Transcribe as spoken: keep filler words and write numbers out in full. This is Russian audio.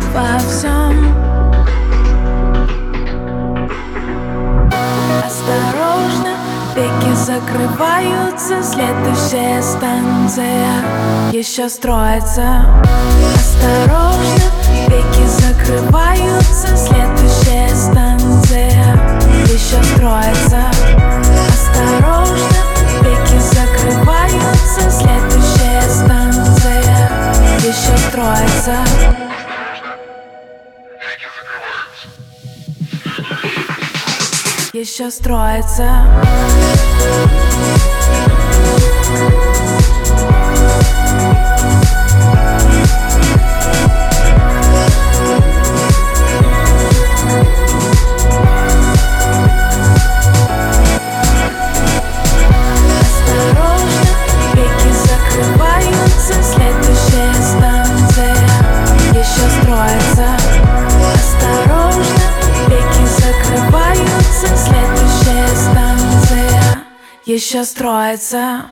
во всем. Осторожно, веки закрываются, следующая станция еще строится. Осторожно, веки закрываются, следующая станция еще строится. Осторожно, веки закрываются, следующая станция еще строится. Еще строится. Еще строится.